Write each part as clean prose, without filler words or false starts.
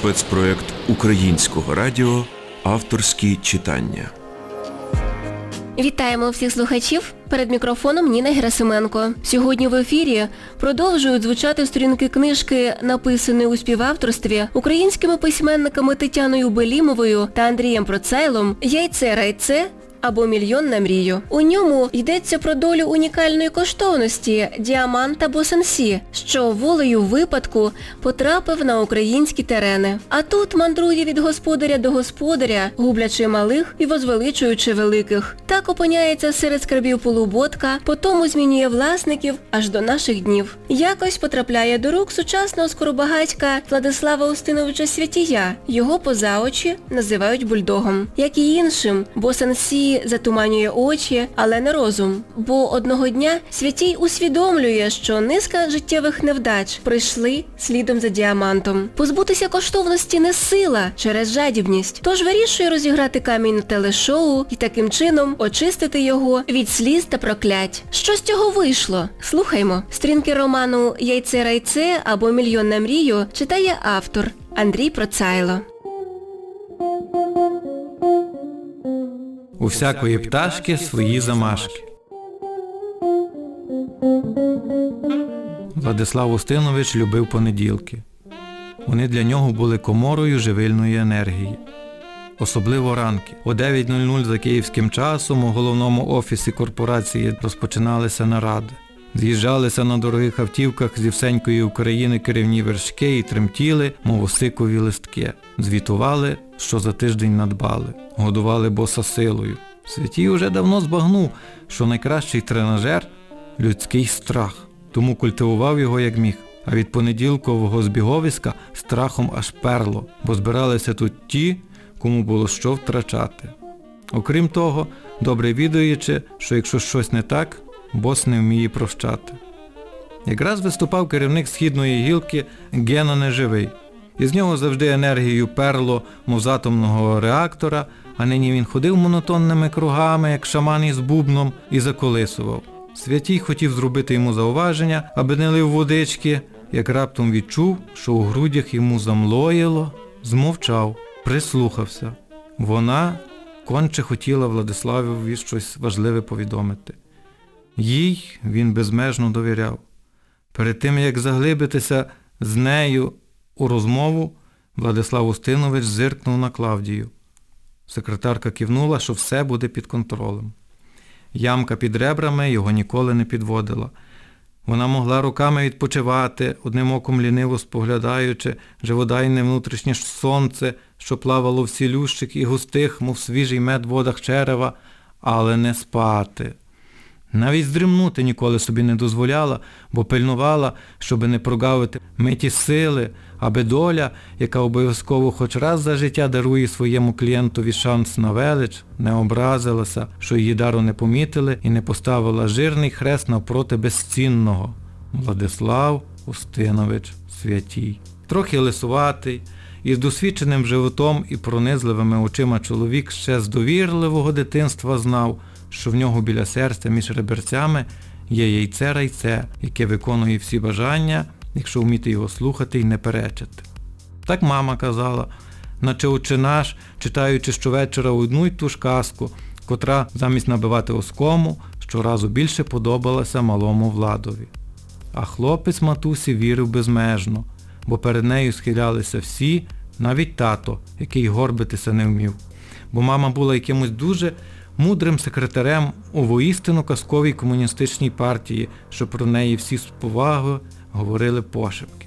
спецпроект Українського радіо «Авторські читання». Вітаємо всіх слухачів. Перед мікрофоном Ніна Герасименко. Сьогодні в ефірі продовжують звучати сторінки книжки, написаної у співавторстві українськими письменниками Тетяною Белімовою та Андрієм Процайлом «Яйце-райце» або «Мільйон на мрію». У ньому йдеться про долю унікальної коштовності діаманта Босенсі, що волею випадку потрапив на українські терени. А тут мандрує від господаря до господаря, гублячи малих і возвеличуючи великих. Так опиняється серед скарбів полуботка, потому змінює власників аж до наших днів. Якось потрапляє до рук сучасного скоробагатька Владислава Устиновича Святія. Його поза очі називають бульдогом. Як і іншим, Босенсі затуманює очі, але не розум. Бо одного дня Святій усвідомлює, що низка життєвих невдач прийшли слідом за діамантом. Позбутися коштовності не сила через жадібність. Тож вирішує розіграти камінь на телешоу і таким чином очистити його від сліз та проклять. Що з цього вийшло? Слухаймо. Сторінки роману «Яйце-райце» або «Мільйон на мрію» читає автор Андрій Процайло. У всякої пташки свої замашки. Владислав Устинович любив понеділки. Вони для нього були коморою живильної енергії. Особливо ранки. О 9:00 за київським часом у головному офісі корпорації розпочиналися наради. З'їжджалися на дорогих автівках зі всенької України керівні вершки і тремтіли, мов осикові листки. Звітували, що за тиждень надбали. Годували боса силою. Святій уже давно збагнув, що найкращий тренажер – людський страх. Тому культивував його як міг. А від понеділкового збіговиська страхом аж перло, бо збиралися тут ті, кому було що втрачати. Окрім того, добре відаючи, що якщо щось не так, бос не вміє прощати. Якраз виступав керівник східної гілки Гена Неживий. Із нього завжди енергію перло, мов з атомного реактора, а нині він ходив монотонними кругами, як шаман із бубном, і заколисував. Святій хотів зробити йому зауваження, аби не лив водички, як раптом відчув, що у грудях йому замлоїло, змовчав, прислухався. Вона конче хотіла Владиславові щось важливе повідомити. Їй він безмежно довіряв. Перед тим, як заглибитися з нею у розмову, Владислав Устинович зиркнув на Клавдію. Секретарка кивнула, що все буде під контролем. Ямка під ребрами його ніколи не підводила. Вона могла руками відпочивати, одним оком ліниво споглядаючи живодайне внутрішнє сонце, що плавало в цілющих і густих, мов свіжий мед водах черева, але не спати. Навіть здрімнути ніколи собі не дозволяла, бо пильнувала, щоби не прогавити миті сили, аби доля, яка обов'язково хоч раз за життя дарує своєму клієнтові шанс на велич, не образилася, що її дару не помітили і не поставила жирний хрест навпроти безцінного. Владислав Устинович Святій. Трохи лисуватий, із досвідченим животом і пронизливими очима чоловік ще з довірливого дитинства знав, що в нього біля серця між реберцями є яйце-райце, яке виконує всі бажання, якщо вміти його слухати і не перечити. Так мама казала, наче «Отче наш», читаючи щовечора одну й ту ж казку, котра замість набивати оскому щоразу більше подобалася малому Владові. А хлопець матусі вірив безмежно, бо перед нею схилялися всі, навіть тато, який горбитися не вмів. Бо мама була якимось дуже мудрим секретарем у воістину казковій комуністичній партії, що про неї всі з повагою говорили пошепки.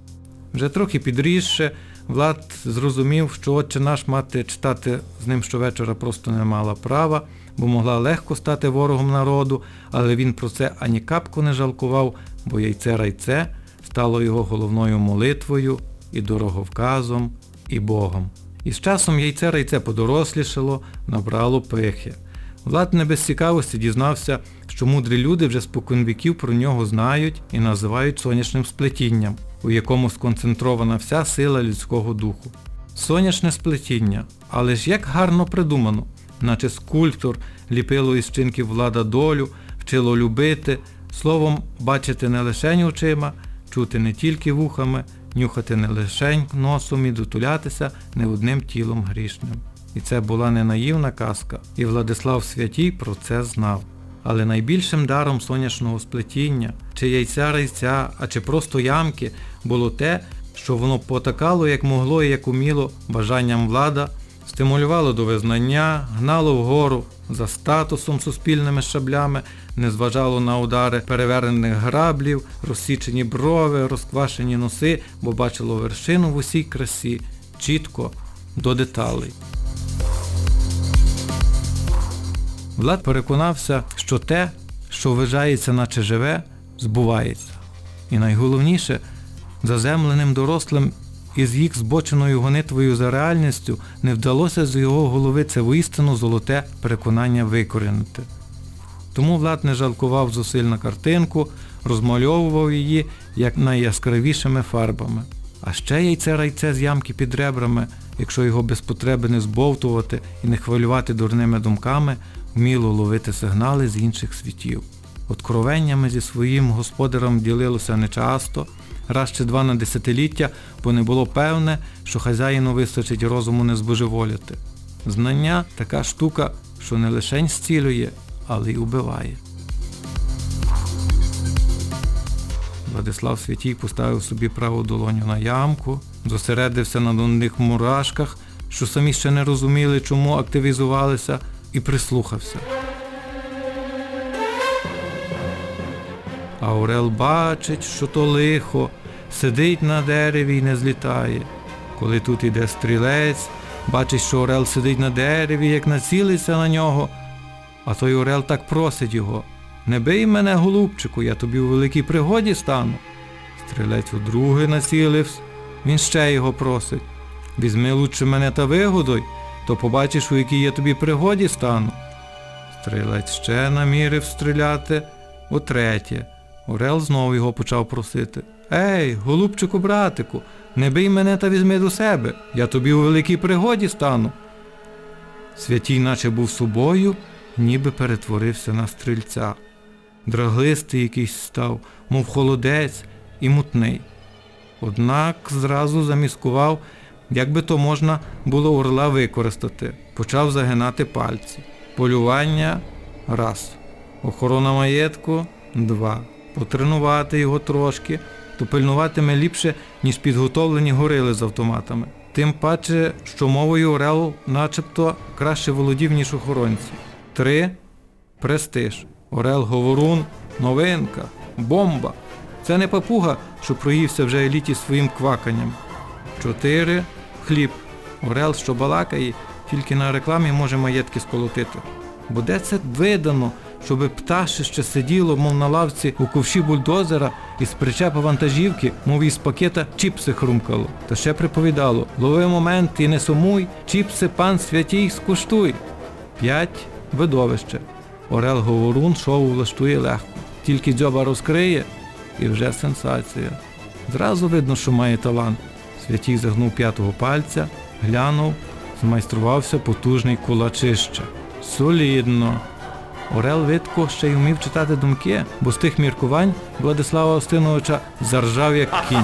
Вже трохи підрісши, Влад зрозумів, що «Отче наш» мати читати з ним щовечора просто не мала права, бо могла легко стати ворогом народу, але він про це ані капку не жалкував, бо яйце-райце стало його головною молитвою і дороговказом, і Богом. І з часом яйце-райце подорослішало, набрало пихи. Влад не без цікавості дізнався, що мудрі люди вже споконвіків про нього знають і називають сонячним сплетінням, у якому сконцентрована вся сила людського духу. Сонячне сплетіння, але ж як гарно придумано, наче скульптор ліпило із вчинків Влада долю, вчило любити, словом, бачити не лише очима, чути не тільки вухами нюхати не лишень носом і дотулятися не одним тілом грішним. І це була не наївна казка, і Владислав Святій про це знав. Але найбільшим даром сонячного сплетіння, чи яйця-райця, а чи просто ямки, було те, що воно потакало як могло і як уміло бажанням влада, стимулювало до визнання, гнало вгору за статусом суспільними шаблями, не зважало на удари перевернених граблів, розсічені брови, розквашені носи, бо бачило вершину в усій красі, чітко, до деталей. Влад переконався, що те, що вважається наче живе, збувається. І найголовніше, заземленим дорослим із їх збоченою гонитвою за реальністю не вдалося з його голови це воістину золоте переконання викорінити. Тому Влад не жалкував зусиль на картинку, розмальовував її як найяскравішими фарбами. А ще яйце-райце з ямки під ребрами, якщо його без потреби не збовтувати і не хвилювати дурними думками, вміло ловити сигнали з інших світів. Откровеннями зі своїм господарем ділилося нечасто, раз чи два на десятиліття, бо не було певне, що хазяїну вистачить розуму не збожеволіти. Знання – така штука, що не лишень зцілює, але й убиває. Владислав Святій поставив собі праву долоню на ямку, зосередився на донних мурашках, що самі ще не розуміли, чому активізувалися, і прислухався. А Орел бачить, що то лихо, сидить на дереві і не злітає. Коли тут іде стрілець, бачить, що Орел сидить на дереві, як націлиться на нього, а той Орел так просить його: «Не бий мене, голубчику, я тобі у великій пригоді стану». Стрілець удруге націлився, він ще його просить: «Візьми лучше мене та вигодуй, то побачиш, у якій я тобі пригоді стану». Стрілець ще намірив стріляти утретє. Орел знову його почав просити: «Ей, голубчику, братику, не бий мене та візьми до себе, я тобі у великій пригоді стану». Святій наче був собою, ніби перетворився на стрільця. Драглистий якийсь став, мов холодець, і мутний. Однак зразу заміскував, як би то можна було орла використати. Почав загинати пальці. Полювання – 1. Охорона маєтку – 2. Потренувати його трошки, то пильнуватиме ліпше, ніж підготовлені горили з автоматами. Тим паче, що мовою Орел начебто краще володів, ніж охоронці. 3. Престиж. Орел-говорун – новинка, бомба. Це не папуга, що проївся вже еліті своїм кваканням. 4. Хліб. Орел, що балакає, тільки на рекламі може маєтки сколотити. Бо де це видано, щоби пташище сиділо, мов на лавці у ковші бульдозера, і з причепа вантажівки, мов із пакета, чіпси хрумкало. Та ще приповідало: «Лови момент і не сумуй, чіпси пан Святій скуштуй». 5. Видовище. Орел-говорун шоу влаштує легко. Тільки дзьоба розкриє, і вже сенсація. Зразу видно, що має талант. Святій загнув 5-го пальця, глянув, змайструвався потужний кулачище. Солідно. Орел видко ще й вмів читати думки, бо з тих міркувань Владислава Устиновича заржав як кінь.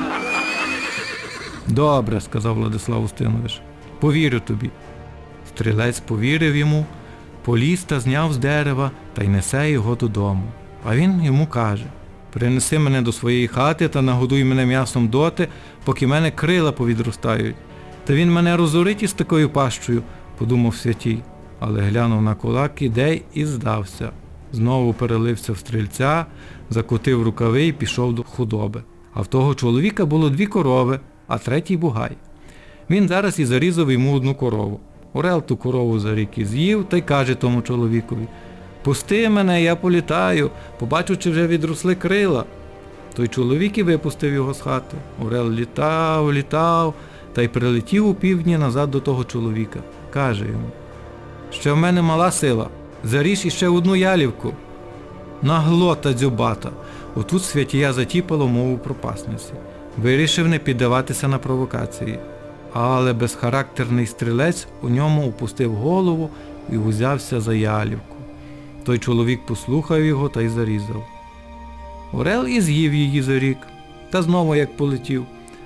«Добре», – сказав Владислав Устинович, – «повірю тобі». Стрілець повірив йому, поліз та зняв з дерева та й несе його додому. А він йому каже: «Принеси мене до своєї хати та нагодуй мене м'ясом доти, поки мене крила повідростають». «Та він мене розорить із такою пащою», – подумав Святій, але глянув на кулак ідей і здався. Знову перелився в стрільця, закотив рукави і пішов до худоби. А в того чоловіка було 2 корови, а 3-й бугай. Він зараз і зарізав йому 1 корову. Орел ту корову за рік і з'їв, та й каже тому чоловікові: «Пусти мене, я політаю, побачу, чи вже відросли крила». Той чоловік і випустив його з хати. Орел літав, та й прилетів у півдні назад до того чоловіка. Каже йому: «Ще в мене мала сила, заріж іще 1 ялівку». Наглота дзюбата. Отут Святія затіпало мову пропасниці. Вирішив не піддаватися на провокації. Але безхарактерний стрілець у ньому упустив голову і узявся за ялівку. Той чоловік послухав його та й зарізав. Орел і з'їв її за рік, та знову як полетів.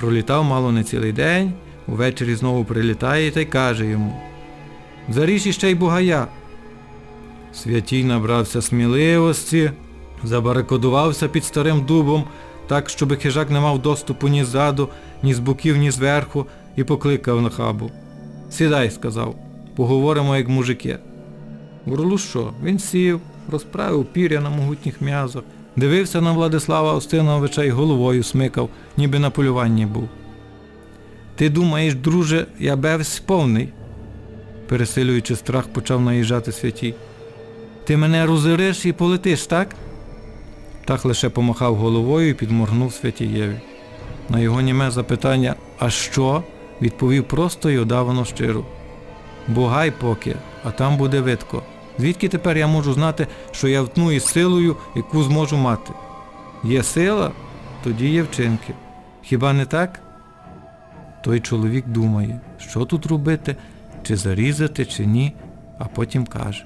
Пролітав мало не цілий день, увечері знову прилітає та й каже йому: «Заріж іще й бугая». Святій набрався сміливості, забарикадувався під старим дубом, так, щоби хижак не мав доступу ні ззаду, ні з боків, ні зверху, і покликав Нахабу. «Сідай», – сказав, – «поговоримо як мужики». Орлу що? Він сів, розправив пір'я на могутніх м'язах, дивився на Владислава Устиновича і головою смикав, ніби на полюванні був. «Ти думаєш, друже, я бевсь повний?» Пересилюючи страх, почав наїжджати Святій. «Ти мене розориш і полетиш, так?» Так лише помахав головою і підморгнув Святієві. На його німе запитання «А що?» відповів просто й удавано щиро. «Бугай поки, а там буде видко. Звідки тепер я можу знати, що я втну із силою, яку зможу мати? Є сила, тоді є вчинки. Хіба не так?» Той чоловік думає, що тут робити, чи зарізати, чи ні, а потім каже: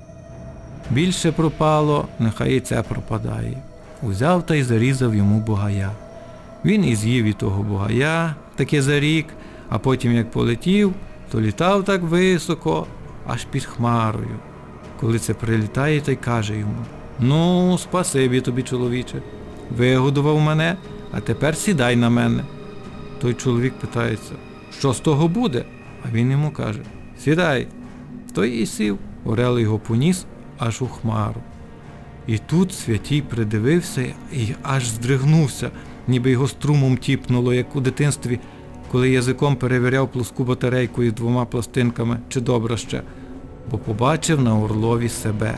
«Більше пропало, нехай і це пропадає». Узяв та й зарізав йому бугая. Він і з'їв і того бугая, таки за рік, а потім як полетів, то літав так високо, аж під хмарою. Коли це прилітає, та й каже йому: «Ну, спасибі тобі, чоловіче, вигодував мене, а тепер сідай на мене». Той чоловік питається: «Що з того буде?» А він йому каже: «Сідай». Той і сів, орел його поніс аж у хмару. І тут Святій придивився і аж здригнувся, ніби його струмом тіпнуло, як у дитинстві, коли язиком перевіряв плоску батарейку із 2 пластинками, чи добре ще, бо побачив на орлові себе.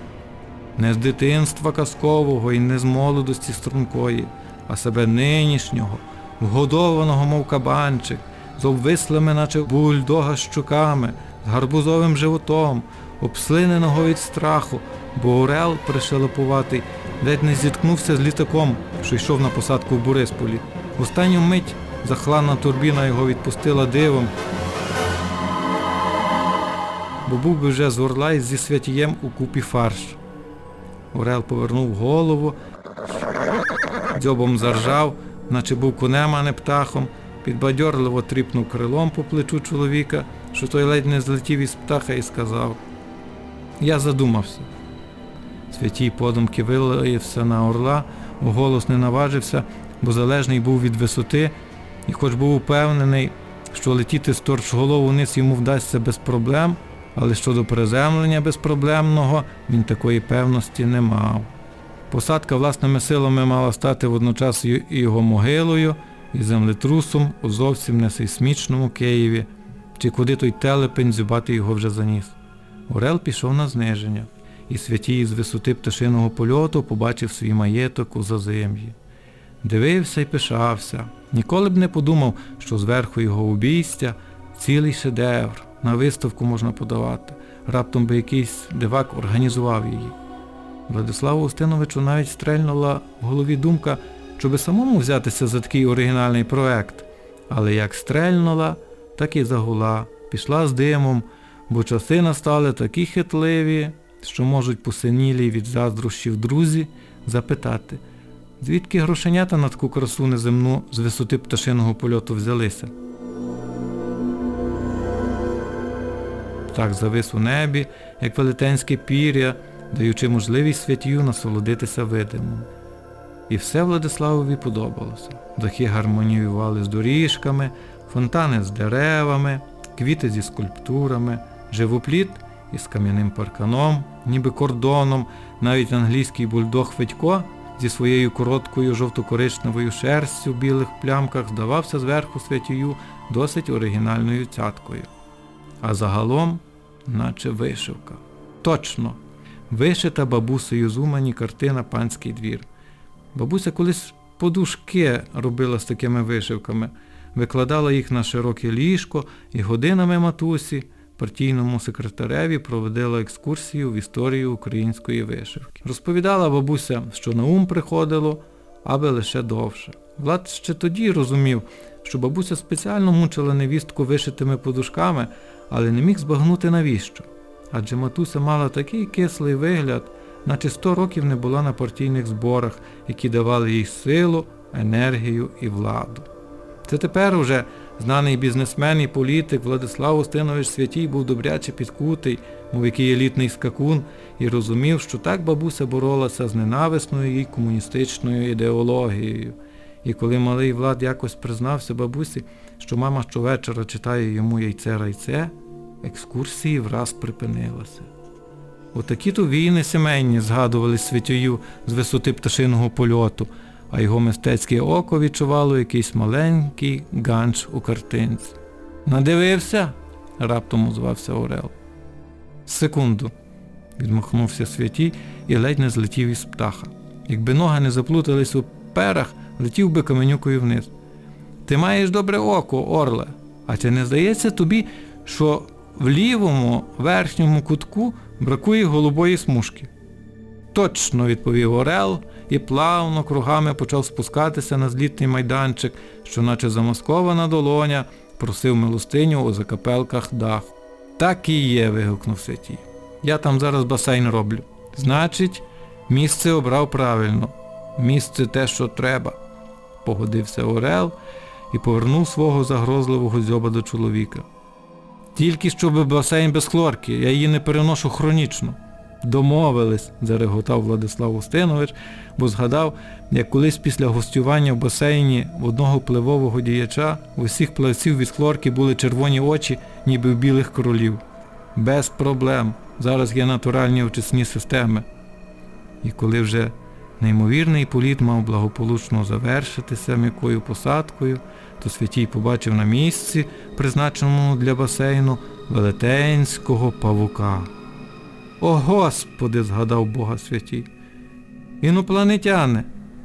Не з дитинства казкового і не з молодості стрункої, а себе нинішнього, вгодованого, мов кабанчик, з обвислими, наче бульдога, щуками, з гарбузовим животом, обслиненого від страху, бо орел пришелепуватий ледь не зіткнувся з літаком, що йшов на посадку в Борисполі. В останню мить захланна турбіна його відпустила дивом, бо був би вже з орла із зі Святієм у купі фарш. Орел повернув голову, дзьобом заржав, наче був конем, а не птахом, підбадьорливо тріпнув крилом по плечу чоловіка, що той ледь не злетів із птаха, і сказав: «Я задумався». Святій подумки вилаявся на орла, уголос не наважився, бо залежний був від висоти, і хоч був упевнений, що летіти з торчголов униз йому вдасться без проблем, але щодо приземлення безпроблемного він такої певності не мав. Посадка власними силами мала стати водночас і його могилою, і землетрусом у зовсім не сейсмічному Києві, чи куди той телепень дзюбати його вже заніс. Орел пішов на зниження, і Святій з висоти пташиного польоту побачив свій маєток у зазим'ї. Дивився й пишався. Ніколи б не подумав, що зверху його обійстя цілий шедевр, на виставку можна подавати. Раптом би якийсь дивак організував її. Владиславу Устиновичу навіть стрельнула в голові думка, щоби самому взятися за такий оригінальний проект. Але як стрельнула, так і загула, пішла з димом, бо часи настали такі хитливі, що можуть посинілі від заздрощів друзі запитати, звідки грошенята на таку красу неземну з висоти пташиного польоту взялися. Так завис у небі, як велетенське пір'я, даючи можливість Святію насолодитися видимим. І все Владиславові подобалося. Дахи гармоніювали з доріжками, фонтани з деревами, квіти зі скульптурами, живопліт із кам'яним парканом, ніби кордоном, навіть англійський бульдог Федько зі своєю короткою жовто-коричневою шерстю в білих плямках здавався зверху Святію досить оригінальною цяткою. А загалом, наче вишивка. Точно! Вишита бабусею з Умані картина «Панський двір». Бабуся колись подушки робила з такими вишивками, викладала їх на широке ліжко і годинами матусі, партійному секретареві, проводила екскурсію в історію української вишивки. Розповідала бабуся, що на ум приходило, аби лише довше. Влад ще тоді розумів, що бабуся спеціально мучила невістку вишитими подушками, але не міг збагнути навіщо. Адже матуся мала такий кислий вигляд, наче 100 років не була на партійних зборах, які давали їй силу, енергію і владу. Це тепер уже знаний бізнесмен і політик Владислав Устинович Святій був добряче підкутий, мов який елітний скакун, і розумів, що так бабуся боролася з ненависною їй комуністичною ідеологією. І коли малий Влад якось признався бабусі, що мама щовечора читає йому «Яйце-райце», екскурсії враз припинилися. Отакі-то війни сімейні згадували Святію з висоти пташиного польоту, а його мистецьке око відчувало якийсь маленький ганч у картинці. «Надивився?» – раптом озвався Орел. «Секунду», – відмахнувся Святій і ледь не злетів із птаха. Якби ноги не заплутались у перах, летів би каменюкою вниз. «Ти маєш добре око, Орле, а чи не здається тобі, що в лівому верхньому кутку бракує голубої смужки?» «Точно», – відповів Орел і плавно кругами почав спускатися на злітний майданчик, що наче замаскована долоня просив милостиню у закапелках даху. «Так і є», – вигукнув Святій. «Я там зараз басейн роблю. Значить, місце обрав правильно. Місце те, що треба», – погодився Орел і повернув свого загрозливого дзьоба до чоловіка. «Тільки щоб басейн без хлорки, я її не переношу хронічно». «Домовились», – зареготав Владислав Устинович, бо згадав, як колись після гостювання в басейні в одного впливового діяча у всіх плавців від хлорки були червоні очі, ніби в білих королів. «Без проблем. Зараз є натуральні очисні системи». І коли вже неймовірний політ мав благополучно завершитися м'якою посадкою, то Святій побачив на місці, призначеному для басейну, велетенського павука. «О, Господи!» – згадав Бога Святій. «Інопланетяни!»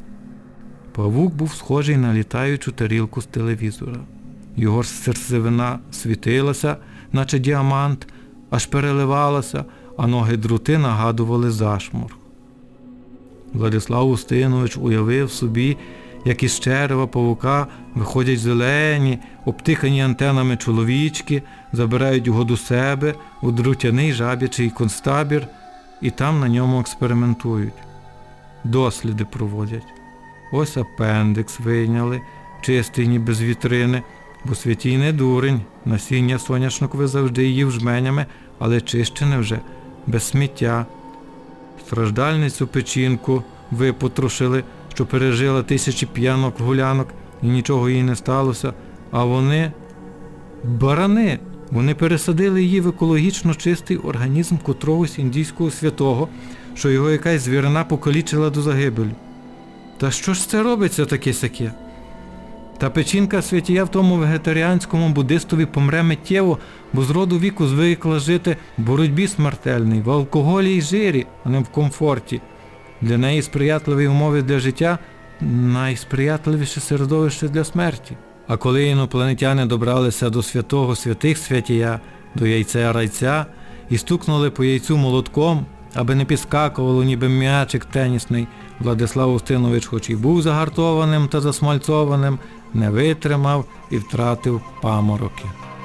Павук був схожий на літаючу тарілку з телевізора. Його серцевина світилася, наче діамант, аж переливалася, а ноги дроти нагадували зашморг. Владислав Устинович уявив собі, як із черева павука виходять зелені, обтикані антенами чоловічки, забирають його до себе у друтяний жаб'ячий концтабір і там на ньому експериментують. Досліди проводять. Ось апендикс вийняли, чистий ніби з вітрини, бо Святій не дурень, насіння соняшникове завжди їв жменями, але чищене вже, без сміття. Страждальницю печінку випотрошили, що пережила 1000 п'янок гулянок і нічого їй не сталося, а вони барани. Вони пересадили її в екологічно чистий організм котрогось індійського святого, що його якась звірина покалічила до загибелі. Та що ж це робиться таке-сяке? Та печінка Святія в тому вегетаріанському буддистові помре миттєво, бо з роду віку звикла жити в боротьбі смертельній, в алкоголі і жирі, а не в комфорті. Для неї сприятливі умови для життя – найсприятливіше середовище для смерті. А коли інопланетяни добралися до святого святих Святія, до яйця-райця, і стукнули по яйцю молотком, аби не підскакувало, ніби м'ячик тенісний, Владислав Устинович, хоч і був загартованим та засмальцованим, не витримав і втратив памороки.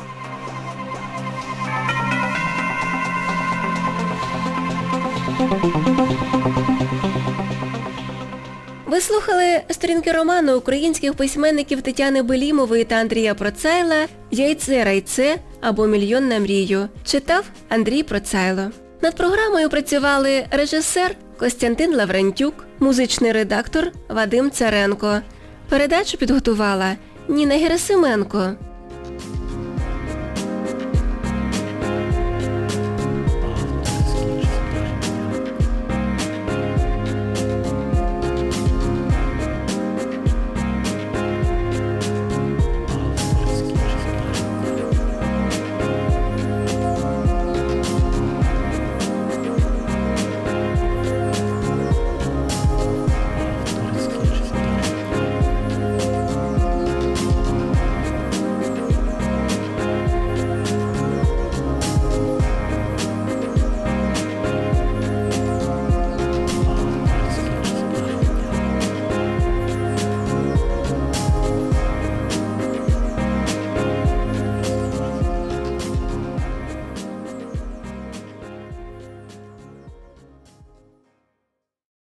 Ви слухали сторінки роману українських письменників Тетяни Белімової та Андрія Процайла «Яйце-райце» або «Мільйон на мрію». Читав Андрій Процайло. Над програмою працювали режисер Костянтин Лаврентюк, музичний редактор Вадим Царенко. Передачу підготувала Ніна Герасименко.